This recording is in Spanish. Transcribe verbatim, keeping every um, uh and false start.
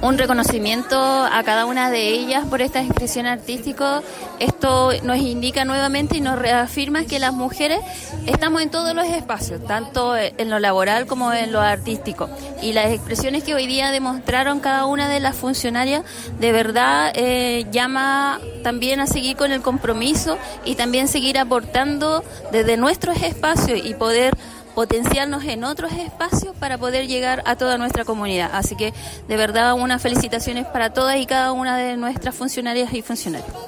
un reconocimiento a cada una de ellas por esta expresión artística. Esto nos indica nuevamente y nos reafirma que las mujeres estamos en todos los espacios, tanto en lo laboral como en lo artístico. Y las expresiones que hoy día demostraron cada una de las funcionarias, de verdad eh, llama también a seguir con el compromiso y también seguir aportando desde nuestros espacios y poder potenciarnos en otros espacios para poder llegar a toda nuestra comunidad. Así que de verdad unas felicitaciones para todas y cada una de nuestras funcionarias y funcionarios.